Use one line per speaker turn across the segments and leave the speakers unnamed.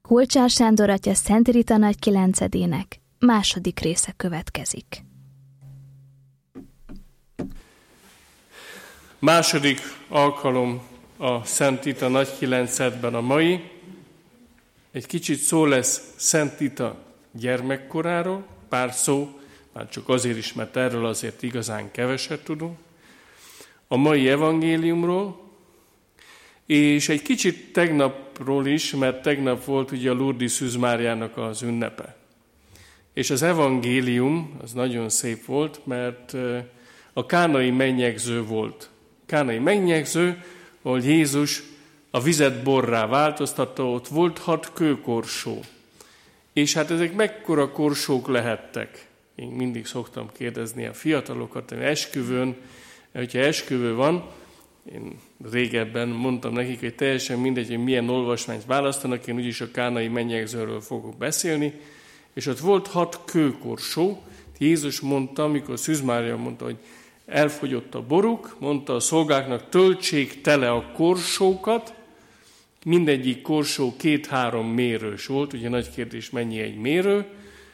Kulcsár Sándor atya Szent Rita Nagykilencedének második része következik.
Második alkalom a Szent Rita Nagykilencedben a mai. Egy kicsit szó lesz Szent Rita gyermekkoráról, pár szó, már csak azért is, mert erről azért igazán keveset tudunk. A mai evangéliumról, és egy kicsit tegnapról is, mert tegnap volt ugye a Lurdi Szűz Máriának az ünnepe. És az evangélium az nagyon szép volt, mert a kánai mennyegző volt. Kánai mennyegző, ahol Jézus a vizet borrá változtatta, ott volt 6 kőkorsó. És hát ezek mekkora korsók lehettek? Én mindig szoktam kérdezni a fiatalokat, hogy esküvőn, hogyha esküvő van, én régebben mondtam nekik, hogy teljesen mindegy, hogy milyen olvasmányt választanak, én úgyis a kánai mennyegzőről fogok beszélni, és ott volt 6 kőkorsó. Jézus mondta, amikor Szűz Mária mondta, hogy elfogyott a boruk, mondta a szolgáknak, töltsék tele a korsókat, mindegyik korsó 2-3 mérős volt, ugye nagy kérdés, mennyi egy mérő,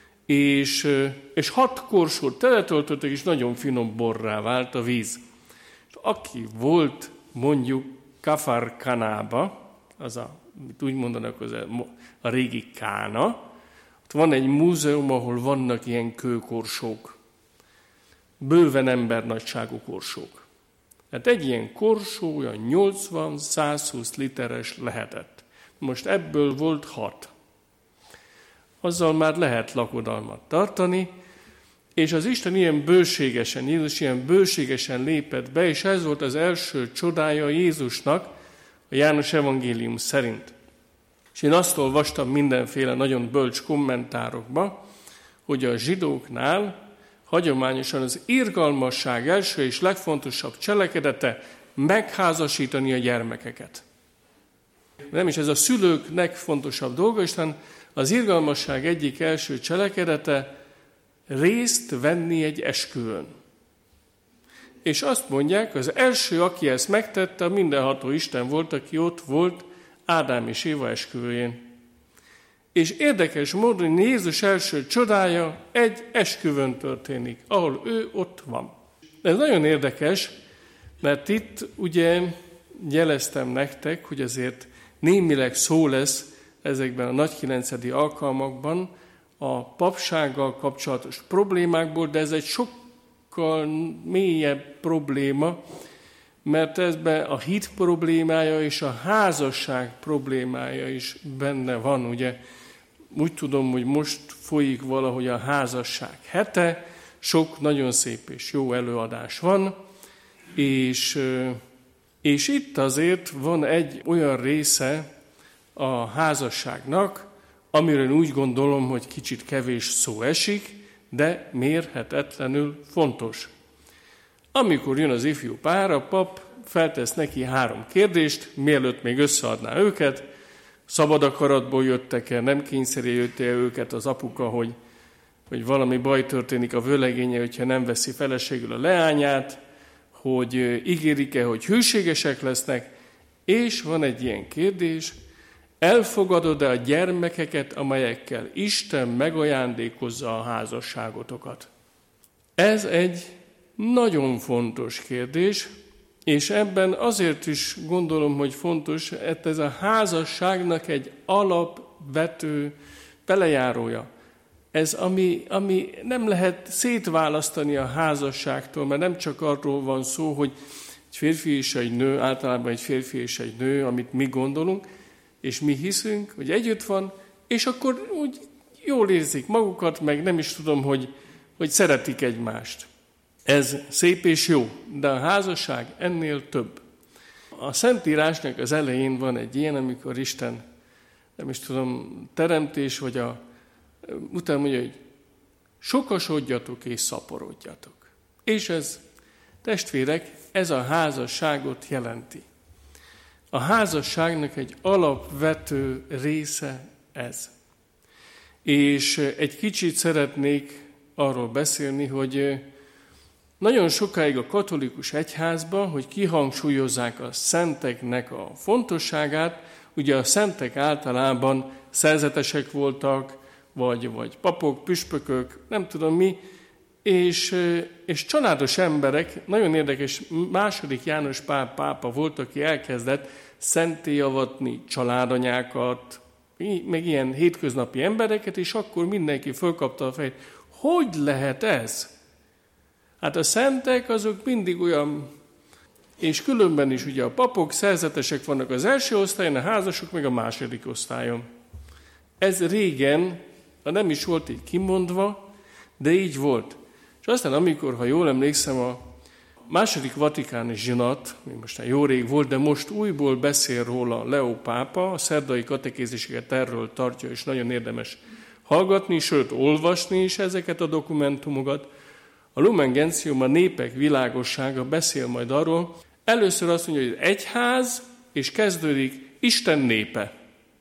és 6 korsót teletöltöttek, és nagyon finom borrá vált a víz. És aki volt mondjuk Kafar Kanába, az amit úgy mondanak, az a régi Kána, ott van egy múzeum, ahol vannak ilyen kőkorsók, bőven embernagyságú korsók. Hát egy ilyen korsó olyan 80-120 literes lehetett. Most ebből volt 6. Azzal már lehet lakodalmat tartani, és az Isten ilyen bőségesen, Jézus ilyen bőségesen lépett be, és ez volt az első csodája Jézusnak a János evangélium szerint. És én azt olvastam mindenféle nagyon bölcs kommentárokba, hogy a zsidóknál hagyományosan az irgalmasság első és legfontosabb cselekedete megházasítani a gyermekeket. Nem is ez a szülőknek fontosabb dolga, hiszen az irgalmasság egyik első cselekedete részt venni egy esküvőn. És azt mondják, az első, aki ezt megtette, a mindenható Isten volt, aki ott volt Ádám és Éva esküvőjén. És érdekes módon Jézus első csodája egy esküvőn történik, ahol ő ott van. Ez nagyon érdekes, mert itt ugye jeleztem nektek, hogy azért némileg szó lesz ezekben a nagykilencedi alkalmakban a papsággal kapcsolatos problémákból, de ez egy sokkal mélyebb probléma, mert ezben a hit problémája és a házasság problémája is benne van. Ugye úgy tudom, hogy most folyik valahogy a házasság hete, sok nagyon szép és jó előadás van, és itt azért van egy olyan része a házasságnak, amiről úgy gondolom, hogy kicsit kevés szó esik, de mérhetetlenül fontos. Amikor jön az ifjú pár, a pap feltesz neki 3 kérdést, mielőtt még összeadná őket, szabad akaratból jöttek-e, nem kényszeríti őket az apuka, hogy valami baj történik a vőlegénye, hogyha nem veszi feleségül a leányát, hogy ígérik-e, hogy hűségesek lesznek, és van egy ilyen kérdés, elfogadod-e a gyermekeket, amelyekkel Isten megajándékozza a házasságotokat? Ez egy nagyon fontos kérdés, és ebben azért is gondolom, hogy fontos, ez a házasságnak egy alapvető belejárója. Ez, ami nem lehet szétválasztani a házasságtól, mert nem csak arról van szó, hogy egy férfi és egy nő, általában egy férfi és egy nő, amit mi gondolunk, és mi hiszünk, hogy együtt van, és akkor úgy jól érzik magukat, meg nem is tudom, hogy szeretik egymást. Ez szép és jó, de a házasság ennél több. A Szentírásnak az elején van egy ilyen, amikor Isten, nem is tudom, teremtés, vagy utána mondja, hogy sokasodjatok és szaporodjatok. És ez, testvérek, ez a házasságot jelenti. A házasságnak egy alapvető része ez. És egy kicsit szeretnék arról beszélni, hogy nagyon sokáig a katolikus egyházban, hogy kihangsúlyozzák a szenteknek a fontosságát, ugye a szentek általában szerzetesek voltak, vagy papok, püspökök, nem tudom mi, és családos emberek, nagyon érdekes, II. János Pál pápa volt, aki elkezdett szentté avatni családanyákat, meg ilyen hétköznapi embereket, és akkor mindenki fölkapta a fejét. Hogy lehet ez? Hát a szentek azok mindig olyan, és különben is ugye a papok, szerzetesek vannak az első osztályon, a házasok meg a második osztályon. Ez régen, nem is volt így kimondva, de így volt. És aztán amikor, ha jól emlékszem, a második vatikáni zsinat, most jó rég volt, de most újból beszél róla Leó pápa, a szerdai katekéziseket erről tartja, és nagyon érdemes hallgatni, sőt olvasni is ezeket a dokumentumokat. A Lumen Gentium, a népek világossága beszél majd arról, először azt mondja, hogy egyház, és kezdődik Isten népe.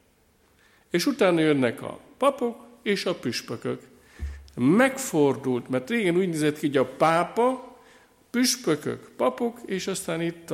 És utána jönnek a papok és a püspökök. Megfordult, mert régen úgy nézett ki, hogy a pápa, püspökök, papok, és aztán itt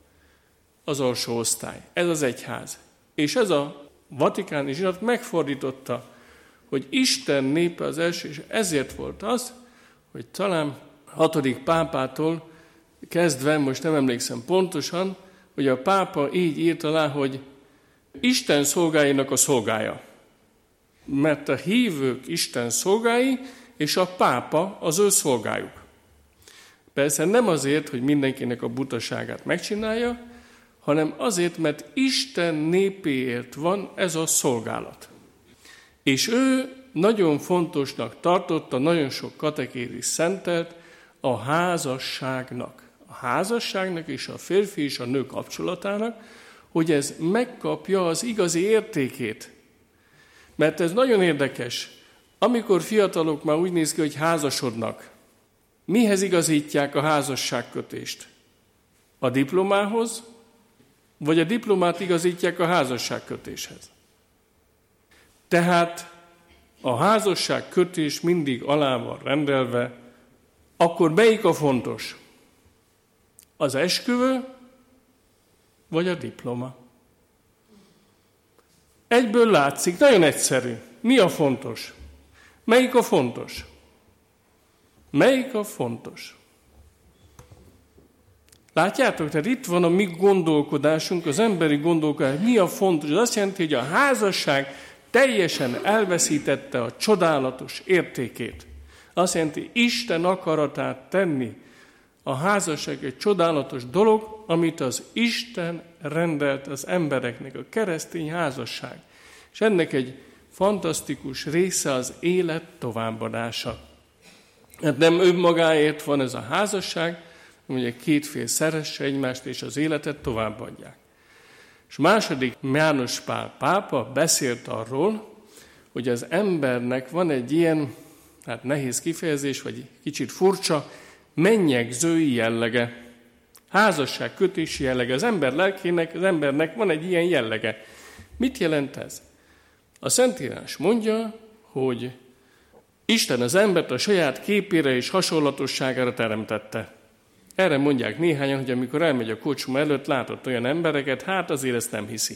az alsó osztály. Ez az egyház. És ez a vatikáni zsinat megfordította, hogy Isten népe az első, és ezért volt az, hogy talán 6. pápától kezdve, most nem emlékszem pontosan, hogy a pápa így írt alá, hogy Isten szolgáinak a szolgája. Mert a hívők Isten szolgái, és a pápa az ő szolgájuk. Persze nem azért, hogy mindenkinek a butaságát megcsinálja, hanem azért, mert Isten népéért van ez a szolgálat. És ő nagyon fontosnak tartotta, nagyon sok katekézis szentelt a házasságnak. A házasságnak és a férfi és a nő kapcsolatának, hogy ez megkapja az igazi értékét. Mert ez nagyon érdekes. Amikor fiatalok már úgy néz ki, hogy házasodnak, mihez igazítják a házasságkötést? A diplomához, vagy a diplomát igazítják a házasságkötéshez? Tehát a házasságkötés mindig alá van rendelve, akkor melyik a fontos? Az esküvő, vagy a diploma? Egyből látszik, nagyon egyszerű. Mi a fontos? Melyik a fontos? Melyik a fontos? Látjátok, tehát itt van a mi gondolkodásunk, az emberi gondolkodás. Mi a fontos? Ez azt jelenti, hogy a házasság teljesen elveszítette a csodálatos értékét. Azt jelenti, Isten akaratát tenni. A házasság egy csodálatos dolog, amit az Isten rendelt az embereknek, a keresztény házasság. És ennek egy fantasztikus része az élet továbbadása. Hát nem önmagáért van ez a házasság, ugye két fél szeresse egymást, és az életet továbbadják. És II. János Pál pápa beszélt arról, hogy az embernek van egy ilyen, hát nehéz kifejezés, vagy kicsit furcsa, mennyegzői jellege. Házasságkötési jellege. Az ember lelkének, az embernek van egy ilyen jellege. Mit jelent ez? A Szentírás mondja, hogy Isten az embert a saját képére és hasonlatosságára teremtette. Erre mondják néhányan, hogy amikor elmegy a kocsma előtt, látott olyan embereket, hát azért ezt nem hiszi.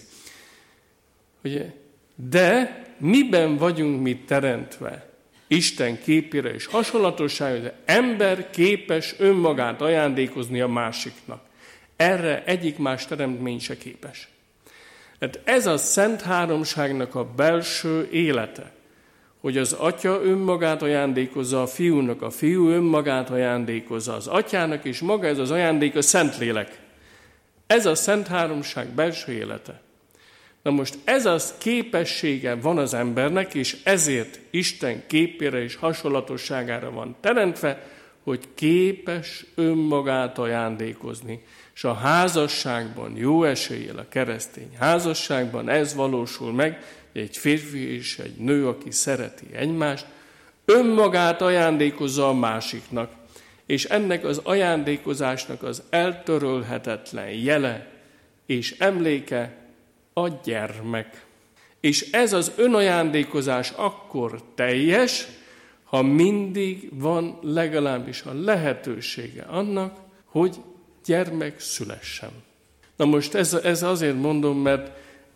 Ugye? De miben vagyunk mi teremtve? Isten képére és hasonlatosságára, hogy az ember képes önmagát ajándékozni a másiknak. Erre egyik más teremtmény se képes. Hát ez a Szent Háromságnak a belső élete, hogy az Atya önmagát ajándékozza a Fiúnak, a Fiú önmagát ajándékozza az Atyának, és maga ez az ajándék a Szentlélek. Ez a Szent Háromság belső élete. Na most ez az képessége van az embernek, és ezért Isten képére és hasonlatosságára van teremtve, hogy képes önmagát ajándékozni. És a házasságban, jó eséllyel a keresztény házasságban ez valósul meg, egy férfi és egy nő, aki szereti egymást, önmagát ajándékozza a másiknak, és ennek az ajándékozásnak az eltörölhetetlen jele és emléke a gyermek. És ez az önajándékozás akkor teljes, ha mindig van legalábbis a lehetősége annak, hogy gyermek szülessen. Na most ez azért mondom, mert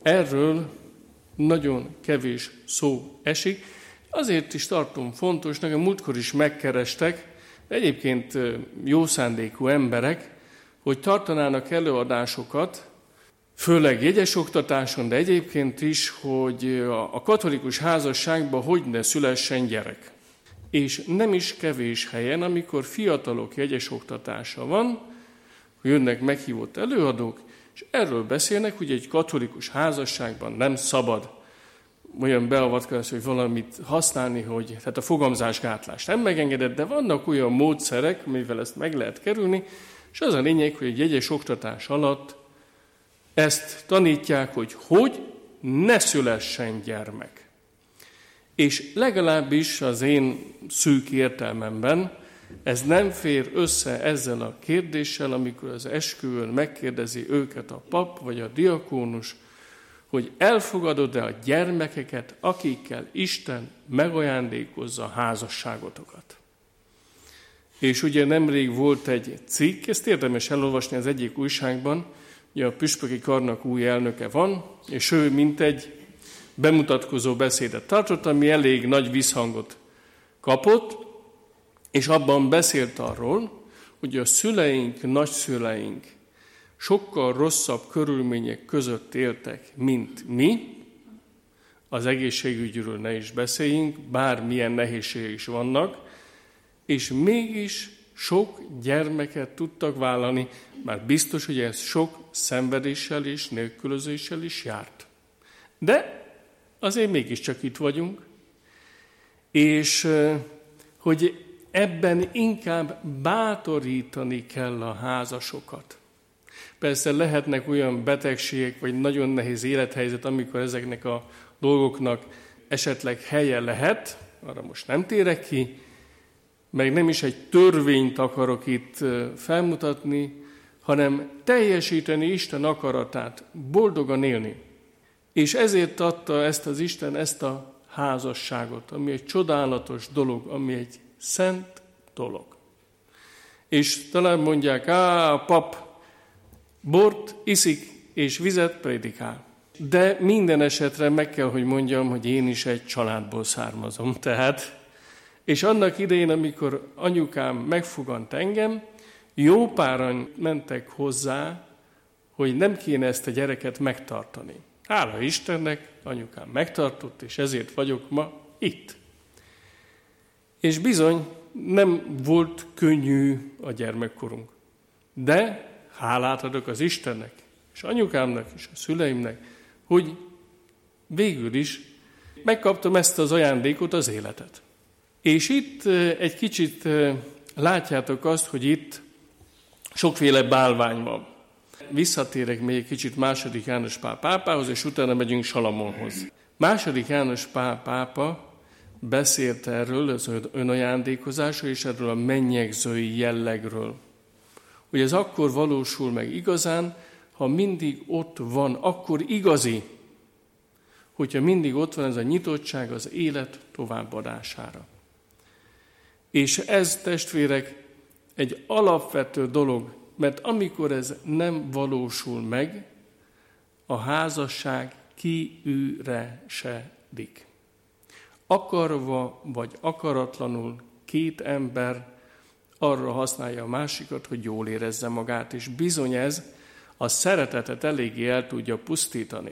erről nagyon kevés szó esik. Azért is tartom fontosnak, a múltkor is megkerestek, egyébként jó szándékú emberek, hogy tartanának előadásokat, főleg jegyes oktatáson, de egyébként is, hogy a katolikus házasságban hogy ne szülessen gyerek. És nem is kevés helyen, amikor fiatalok jegyes oktatása van, jönnek meghívott előadók, és erről beszélnek, hogy egy katolikus házasságban nem szabad olyan beavatkozás, hogy valamit használni, tehát a fogamzásgátlást nem megengedett, de vannak olyan módszerek, amivel ezt meg lehet kerülni, és az a lényeg, hogy egy jegyes oktatás alatt ezt tanítják, hogy ne szülessen gyermek. És legalábbis az én szűk értelmemben ez nem fér össze ezzel a kérdéssel, amikor az esküvőn megkérdezi őket a pap vagy a diakónus, hogy elfogadod-e a gyermekeket, akikkel Isten megajándékozza a házasságotokat. És ugye nemrég volt egy cikk, ezt érdemes elolvasni az egyik újságban, ugye a püspöki karnak új elnöke van, és ő mint egy bemutatkozó beszédet tartott, ami elég nagy visszhangot kapott, és abban beszélt arról, hogy a szüleink, nagyszüleink sokkal rosszabb körülmények között éltek, mint mi. Az egészségügyről ne is beszéljünk, bármilyen nehézségek is vannak, és mégis sok gyermeket tudtak vállalni, már biztos, hogy ez sok szenvedéssel és nélkülözéssel is járt. De azért mégiscsak itt vagyunk, és hogy ebben inkább bátorítani kell a házasokat. Persze lehetnek olyan betegségek, vagy nagyon nehéz élethelyzet, amikor ezeknek a dolgoknak esetleg helye lehet, arra most nem térek ki, meg nem is egy törvényt akarok itt felmutatni, hanem teljesíteni Isten akaratát, boldogan élni. És ezért adta ezt az Isten, ezt a házasságot, ami egy csodálatos dolog, ami egy szent dolog. És talán mondják, a pap bort iszik és vizet prédikál. De minden esetre meg kell, hogy mondjam, hogy én is egy családból származom. És annak idején, amikor anyukám megfogant engem, jó páran mentek hozzá, hogy nem kéne ezt a gyereket megtartani. Hála Istennek, anyukám megtartott, és ezért vagyok ma itt. És bizony, nem volt könnyű a gyermekkorunk. De hálát adok az Istennek, és anyukámnak, és a szüleimnek, hogy végül is megkaptam ezt az ajándékot, az életet. És itt egy kicsit látjátok azt, hogy itt sokféle bálvány van. Visszatérek még egy kicsit II. János Pál pápához, és utána megyünk Salamonhoz. II. János Pál pápa beszélt erről, az önajándékozásról, és erről a mennyegzői jellegről. Hogy ez akkor valósul meg igazán, ha mindig ott van, akkor igazi, hogyha mindig ott van ez a nyitottság az élet továbbadására. És ez, testvérek, egy alapvető dolog, mert amikor ez nem valósul meg, a házasság kiüresedik. Akarva vagy akaratlanul két ember arra használja a másikat, hogy jól érezze magát, és bizony ez a szeretetet eléggé el tudja pusztítani.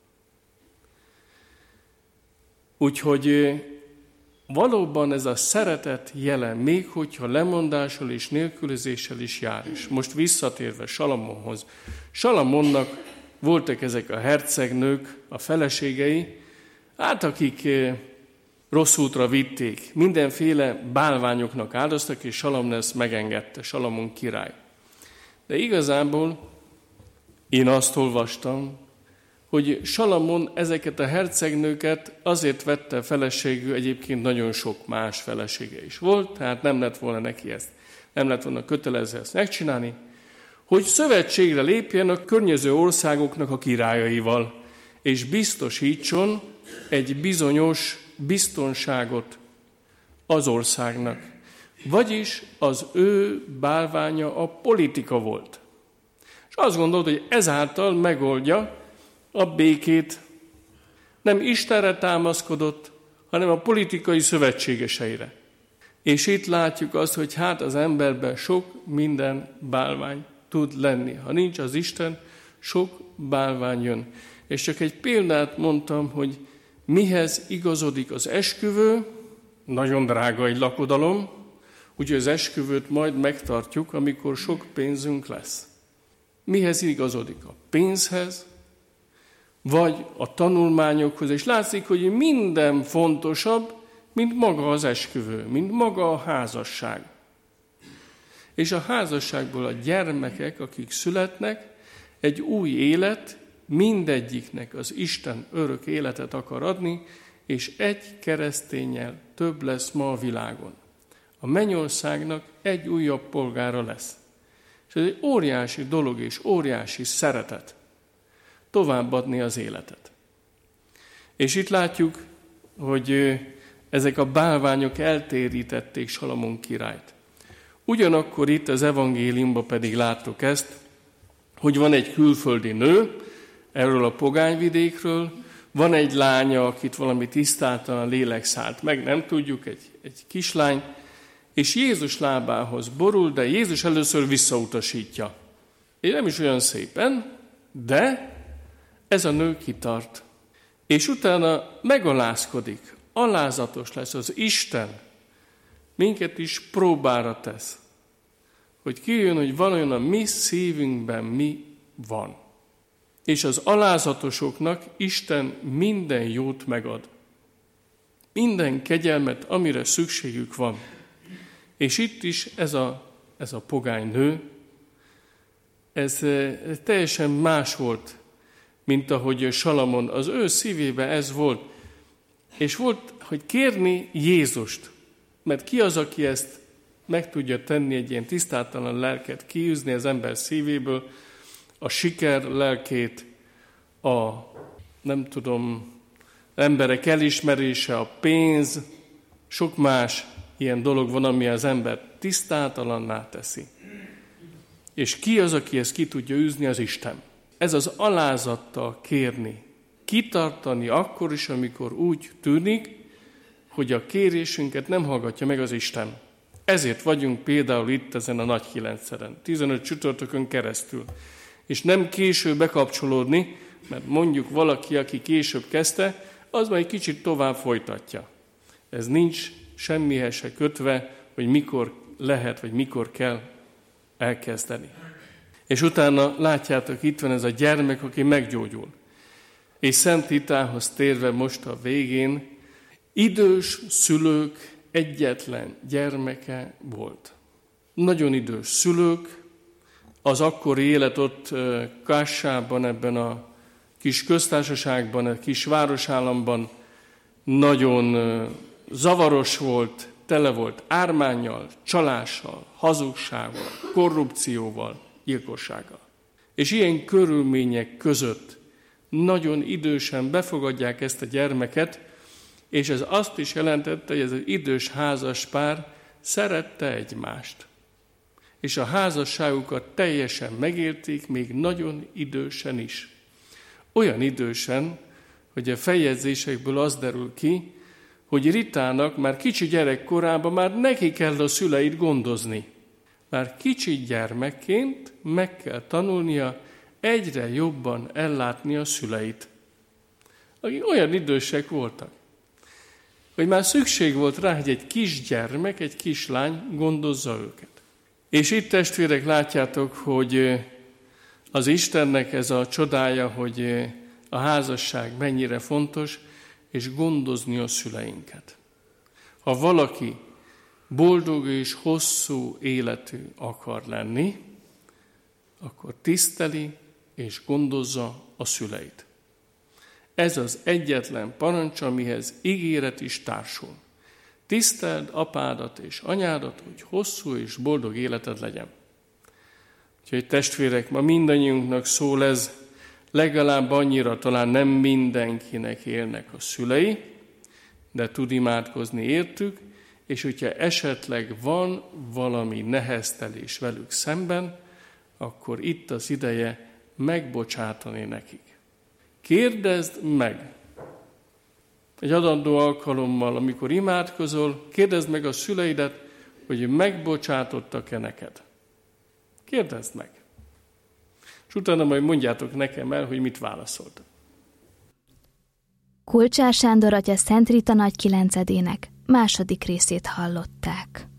Úgyhogy valóban ez a szeretet jele, még hogyha lemondással és nélkülözéssel is jár is. Most visszatérve Salamonhoz. Salamonnak voltak ezek a hercegnők, a feleségei, akik rossz útra vitték, mindenféle bálványoknak áldoztak, és Salamon ezt megengedte, Salamon király. De igazából én azt olvastam, hogy Salamon ezeket a hercegnőket azért vette feleségül, egyébként nagyon sok más felesége is volt, tehát nem lett volna neki ezt, nem lett volna kötelező ezt megcsinálni, hogy szövetségre lépjen a környező országoknak a királyaival, és biztosítson egy bizonyos biztonságot az országnak. Vagyis az ő bálványa a politika volt. És azt gondolt, hogy ezáltal megoldja a békét nem Istenre támaszkodott, hanem a politikai szövetségeseire. És itt látjuk azt, hogy hát az emberben sok minden bálvány tud lenni. Ha nincs az Isten, sok bálvány jön. És csak egy példát mondtam, hogy mihez igazodik az esküvő, nagyon drága egy lakodalom, úgyhogy az esküvőt majd megtartjuk, amikor sok pénzünk lesz. Mihez igazodik? A pénzhez, vagy a tanulmányokhoz, és látszik, hogy minden fontosabb, mint maga az esküvő, mint maga a házasság. És a házasságból a gyermekek, akik születnek, egy új élet, mindegyiknek az Isten örök életet akar adni, és egy kereszténnyel több lesz ma a világon. A mennyországnak egy újabb polgára lesz. És ez egy óriási dolog és óriási szeretet továbbadni az életet. És itt látjuk, hogy ezek a bálványok eltérítették Salamon királyt. Ugyanakkor itt az evangéliumban pedig láttuk ezt, hogy van egy külföldi nő, erről a pogányvidékről, van egy lánya, akit valami tisztátalan lélek szállt meg, nem tudjuk, egy kislány, és Jézus lábához borul, de Jézus először visszautasítja. És nem is olyan szépen, de ez a nő kitart. És utána megalázkodik, alázatos lesz az Isten, minket is próbára tesz, hogy kijön, hogy valójában a mi szívünkben mi van. És az alázatosoknak Isten minden jót megad. Minden kegyelmet, amire szükségük van. És itt is ez a pogány nő, ez teljesen más volt, mint ahogy Salamon, az ő szívében ez volt. És volt, hogy kérni Jézust, mert ki az, aki ezt meg tudja tenni, egy ilyen tisztátalan lelket kiűzni az ember szívéből, a siker lelkét, emberek elismerése, a pénz, sok más ilyen dolog van, ami az ember tisztátalanná teszi. És ki az, aki ezt ki tudja űzni? Az Isten. Ez az alázattal kérni, kitartani akkor is, amikor úgy tűnik, hogy a kérésünket nem hallgatja meg az Isten. Ezért vagyunk például itt ezen a nagy kilencszeren, 15 csütörtökön keresztül. És nem késő bekapcsolódni, mert mondjuk valaki, aki később kezdte, az majd egy kicsit tovább folytatja. Ez nincs semmihez se kötve, hogy mikor lehet, vagy mikor kell elkezdeni. És utána látjátok, itt van ez a gyermek, aki meggyógyul. És Szent Ritához térve most a végén, idős szülők egyetlen gyermeke volt. Nagyon idős szülők, az akkori élet ott Kássában, ebben a kis köztársaságban, a kis városállamban nagyon zavaros volt, tele volt ármánnyal, csalással, hazugsággal, korrupcióval, gyilkossággal. És ilyen körülmények között nagyon idősen befogadják ezt a gyermeket, és ez azt is jelentette, hogy ez az idős házas pár szerette egymást. És a házasságukat teljesen megérték, még nagyon idősen is. Olyan idősen, hogy a feljegyzésekből az derül ki, hogy Ritának már kicsi gyerekkorában már neki kell a szüleit gondozni. Már kicsi gyermekként meg kell tanulnia egyre jobban ellátni a szüleit. Akik olyan idősek voltak, hogy már szükség volt rá, hogy egy kisgyermek, egy kislány gondozza őket. És itt, testvérek, látjátok, hogy az Istennek ez a csodája, hogy a házasság mennyire fontos, és gondozni a szüleinket. Ha valaki boldog és hosszú életű akar lenni, akkor tiszteli és gondozza a szüleit. Ez az egyetlen parancs, amihez ígéret is társul. Tiszteld apádat és anyádat, hogy hosszú és boldog életed legyen. Úgyhogy testvérek, ma mindannyiunknak szól ez, legalább annyira, talán nem mindenkinek élnek a szülei, de tud imádkozni értük, és hogyha esetleg van valami neheztelés velük szemben, akkor itt az ideje megbocsátani nekik. Kérdezd meg. Egy adandó alkalommal, amikor imádkozol, kérdezd meg a szüleidet, hogy megbocsátottak-e neked. Kérdezd meg. És utána majd mondjátok nekem el, hogy mit válaszoltak.
Kulcsár Sándor atya Szent Rita Nagykilencedének második részét hallották.